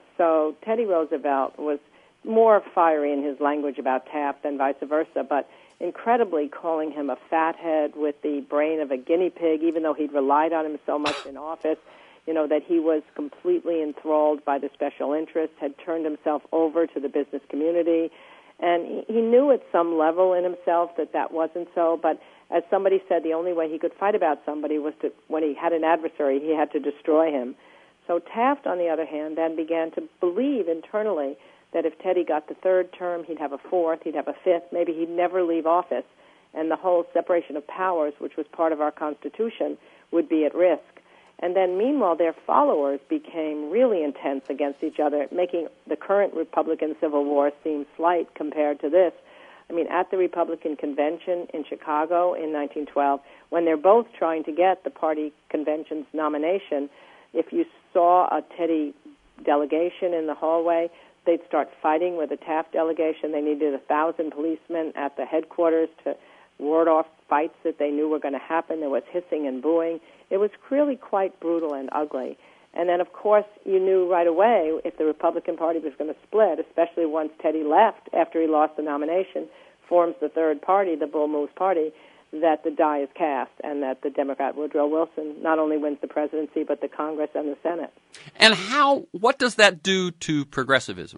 So Teddy Roosevelt was more fiery in his language about Taft than vice versa, but incredibly calling him a fathead with the brain of a guinea pig, even though he'd relied on him so much in office, you know, that he was completely enthralled by the special interests, had turned himself over to the business community. And he, he knew at some level in himself that that wasn't so, but as somebody said, the only way he could fight about somebody was to, when he had an adversary, he had to destroy him. So Taft, on the other hand, then began to believe internally that if Teddy got the third term, he'd have a fourth, he'd have a fifth, maybe he'd never leave office, and the whole separation of powers, which was part of our Constitution, would be at risk. And then, meanwhile, their followers became really intense against each other, making the current Republican Civil War seem slight compared to this. I mean, at the Republican convention in Chicago in nineteen twelve, when they're both trying to get the party convention's nomination, if you saw a Teddy delegation in the hallway, they'd start fighting with a Taft delegation. They needed a thousand policemen at the headquarters to ward off fights that they knew were going to happen. There was hissing and booing. It was really quite brutal and ugly. And then, of course, you knew right away if the Republican Party was going to split, especially once Teddy left after he lost the nomination, forms the third party, the Bull Moose Party, that the die is cast and that the Democrat Woodrow Wilson not only wins the presidency but the Congress and the Senate. And how? What does that do to progressivism?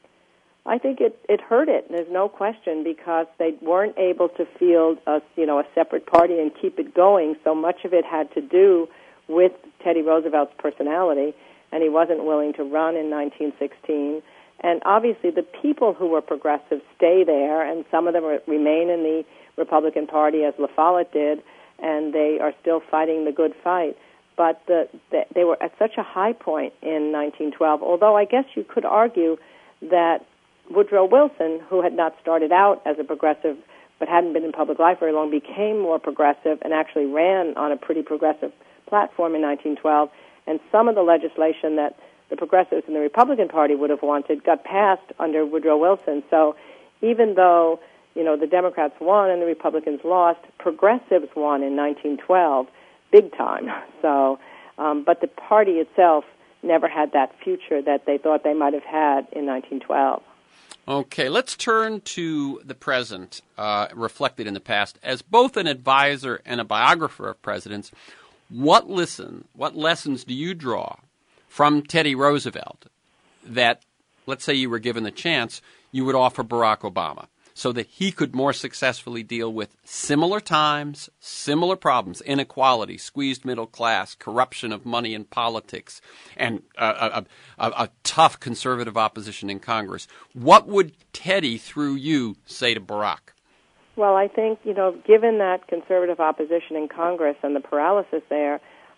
I think it, it hurt it. There's no question, because they weren't able to field a, you know, a separate party and keep it going. So much of it had to do with Teddy Roosevelt's personality, and he wasn't willing to run in nineteen sixteen. And obviously the people who were progressive stay there, and some of them are, remain in the Republican Party, as La Follette did, and they are still fighting the good fight. But the, the, they were at such a high point in nineteen twelve, although I guess you could argue that Woodrow Wilson, who had not started out as a progressive but hadn't been in public life very long, became more progressive and actually ran on a pretty progressive platform in nineteen twelve, and some of the legislation that the progressives in the Republican Party would have wanted got passed under Woodrow Wilson. So even though, you know, the Democrats won and the Republicans lost, progressives won in nineteen twelve big time. So, um, but the party itself never had that future that they thought they might have had in nineteen twelve. Okay, let's turn to the present, uh, reflected in the past. As both an advisor and a biographer of presidents, what listen, what lessons do you draw from Teddy Roosevelt that, let's say you were given the chance, you would offer Barack Obama so that he could more successfully deal with similar times, similar problems, inequality, squeezed middle class, corruption of money in politics, and a, a, a, a tough conservative opposition in Congress? What would Teddy, through you, say to Barack? Well, I think, you know, given that conservative opposition in Congress and the paralysis there,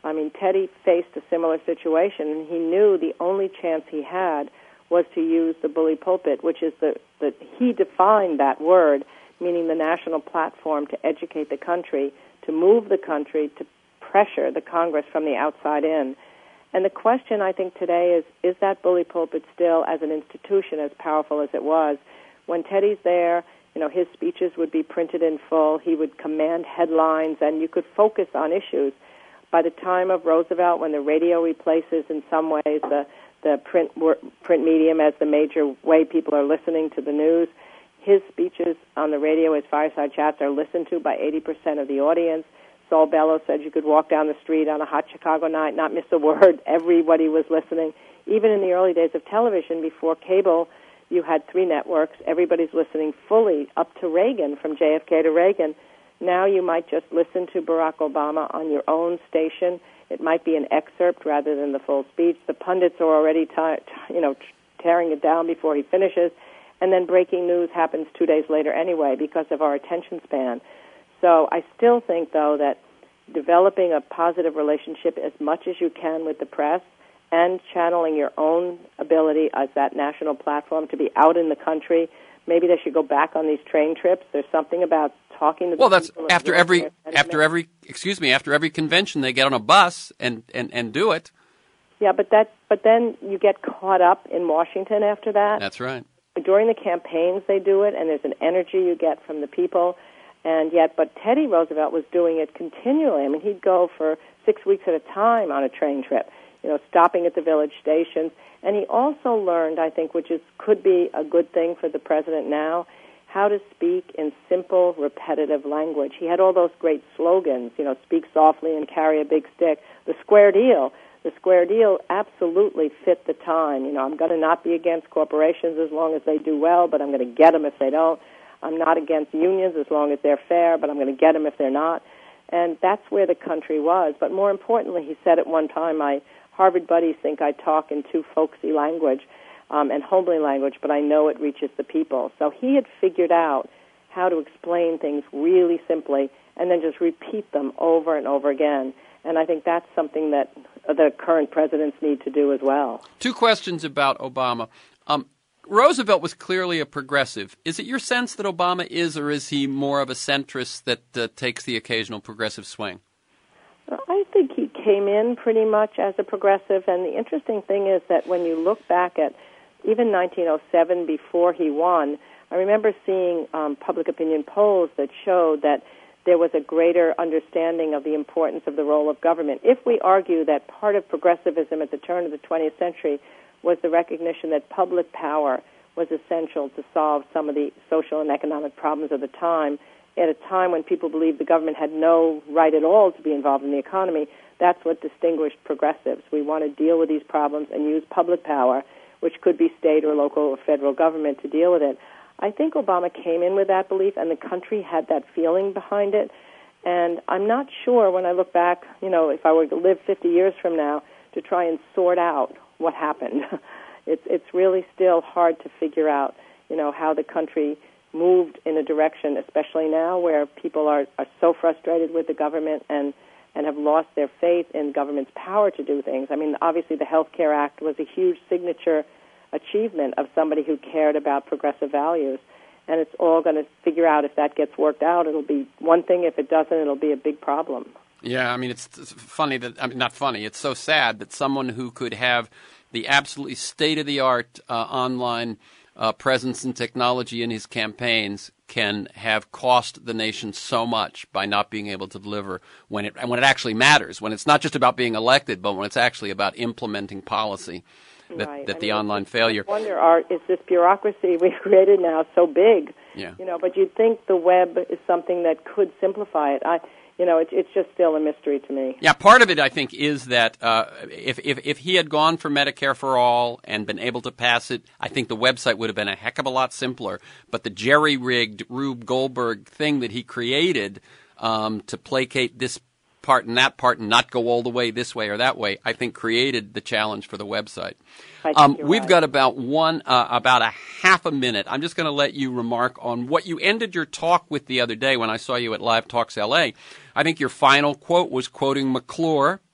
I mean, Teddy faced a similar situation, and he knew the only chance he had was to use the bully pulpit, which is the, the he defined that word, meaning the national platform to educate the country, to move the country, to pressure the Congress from the outside in. And the question, I think, today is, is that bully pulpit still, as an institution, as powerful as it was? When Teddy's there, you know, his speeches would be printed in full. He would command headlines, and you could focus on issues. By the time of Roosevelt, when the radio replaces, in some ways, the, the print print medium as the major way people are listening to the news, his speeches on the radio, his fireside chats, are listened to by eighty percent of the audience. Saul Bellow said you could walk down the street on a hot Chicago night, not miss a word. Everybody was listening. Even in the early days of television, before cable, you had three networks. Everybody's listening fully up to Reagan, from J F K to Reagan. Now you might just listen to Barack Obama on your own station. It might be an excerpt rather than the full speech. The pundits are already, t- you know, tearing it down before he finishes. And then breaking news happens two days later anyway because of our attention span. So I still think, though, that developing a positive relationship as much as you can with the press and channeling your own ability as that national platform to be out in the country. Maybe they should go back on these train trips. There's something about talking to the well, that's people after every after every excuse me after every convention they get on a bus and, and, and do it. Yeah, but that but then you get caught up in Washington after that. That's right. During the campaigns they do it, and there's an energy you get from the people. And yet, but Teddy Roosevelt was doing it continually. I mean, he'd go for six weeks at a time on a train trip, you know, stopping at the village stations. And he also learned, I think, which is could be a good thing for the president now, how to speak in simple, repetitive language. He had all those great slogans, you know, speak softly and carry a big stick. The square deal. The square deal absolutely fit the time. You know, I'm going to not be against corporations as long as they do well, but I'm going to get them if they don't. I'm not against unions as long as they're fair, but I'm going to get them if they're not. And that's where the country was. But more importantly, he said at one time, my Harvard buddies think I talk in too folksy language um, and homely language, but I know it reaches the people. So he had figured out how to explain things really simply and then just repeat them over and over again. And I think that's something that the current presidents need to do as well. Two questions about Obama. Um, Roosevelt was clearly a progressive. Is it your sense that Obama is, or is he more of a centrist that uh, takes the occasional progressive swing? Well, I think he came in pretty much as a progressive, and the interesting thing is that when you look back at even nineteen oh seven, before he won, I remember seeing um, public opinion polls that showed that there was a greater understanding of the importance of the role of government. If we argue that part of progressivism at the turn of the twentieth century was the recognition that public power was essential to solve some of the social and economic problems of the time, at a time when people believed the government had no right at all to be involved in the economy, that's what distinguished progressives. We want to deal with these problems and use public power, which could be state or local or federal government, to deal with it. I think Obama came in with that belief, and the country had that feeling behind it. And I'm not sure, when I look back, you know, if I were to live fifty years from now, to try and sort out what happened. It's it's really still hard to figure out, you know, how the country moved in a direction, especially now where people are, are so frustrated with the government and, and have lost their faith in government's power to do things. I mean, obviously the Health Care Act was a huge signature achievement of somebody who cared about progressive values. And it's all going to figure out if that gets worked out. It'll be one thing. If it doesn't, it'll be a big problem. Yeah, I mean, it's, it's funny that, I mean, not funny, it's so sad that someone who could have the absolutely state-of-the-art uh, online uh, presence and technology in his campaigns can have cost the nation so much by not being able to deliver when it when it actually matters, when it's not just about being elected, but when it's actually about implementing policy. That, right. that I the mean, online failure. I wonder, are, is this bureaucracy we've created now so big? Yeah. You know, but you'd think the web is something that could simplify it. I, you know, it, it's just still a mystery to me. Yeah, part of it, I think, is that uh, if, if if he had gone for Medicare for all and been able to pass it, I think the website would have been a heck of a lot simpler. But the jerry-rigged Rube Goldberg thing that he created um, to placate this part and that part and not go all the way this way or that way, I think created the challenge for the website. Um, we've right. got about one, uh, about a half a minute. I'm just going to let you remark on what you ended your talk with the other day when I saw you at Live Talks L A. I think your final quote was quoting McClure,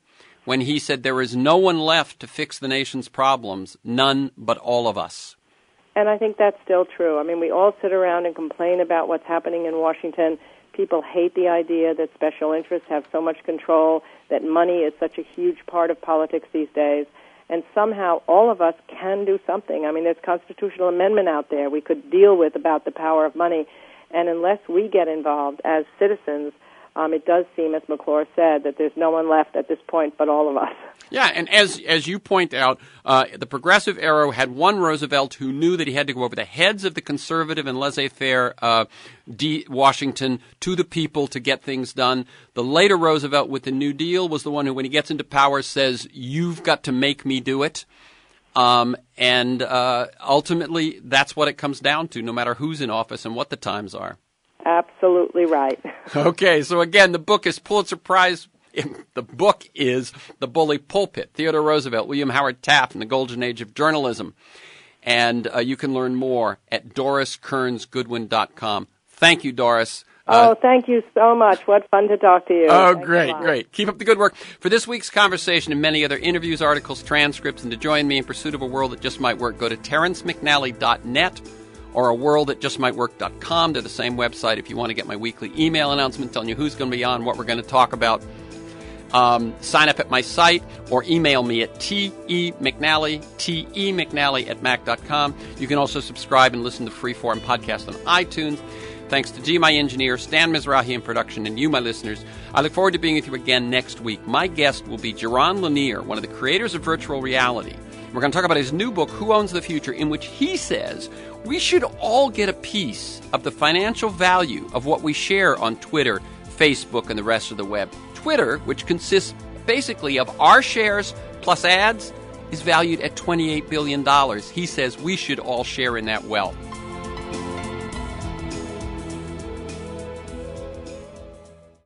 when he said there is no one left to fix the nation's problems, none but all of us. And I think that's still true. I mean, we all sit around and complain about what's happening in Washington. People hate the idea that special interests have so much control, that money is such a huge part of politics these days. And somehow all of us can do something. I mean, there's constitutional amendment out there we could deal with about the power of money. And unless we get involved as citizens, um, it does seem, as McClure said, that there's no one left at this point but all of us. Yeah, and as as you point out, uh, the progressive era had one Roosevelt who knew that he had to go over the heads of the conservative and laissez-faire uh, D- Washington to the people to get things done. The later Roosevelt with the New Deal was the one who, when he gets into power, says, you've got to make me do it. Um, and uh, ultimately, that's what it comes down to, no matter who's in office and what the times are. Absolutely right. Okay, so again, the book is Pulitzer Prize. The book is The Bully Pulpit, Theodore Roosevelt, William Howard Taft, and the Golden Age of Journalism. And uh, you can learn more at doris kearns goodwin dot com. Thank you, Doris. Oh, uh, thank you so much. What fun to talk to you. Oh, Thanks great, great. Keep up the good work. For this week's conversation and many other interviews, articles, transcripts, and to join me in pursuit of a world that just might work, go to terrence mcnally dot net or a world that just might work dot com. They're the same website if you want to get my weekly email announcement telling you who's going to be on, what we're going to talk about. Um, sign up at my site or email me at temcnally, temcnally at mac dot com. You can also subscribe and listen to Freeform Podcast on iTunes. Thanks to G, my engineer, Stan Mizrahi in production, and you, my listeners. I look forward to being with you again next week. My guest will be Jaron Lanier, one of the creators of virtual reality. We're going to talk about his new book, Who Owns the Future, in which he says we should all get a piece of the financial value of what we share on Twitter, Facebook, and the rest of the web. Twitter, which consists basically of our shares plus ads, is valued at twenty-eight billion dollars. He says we should all share in that wealth.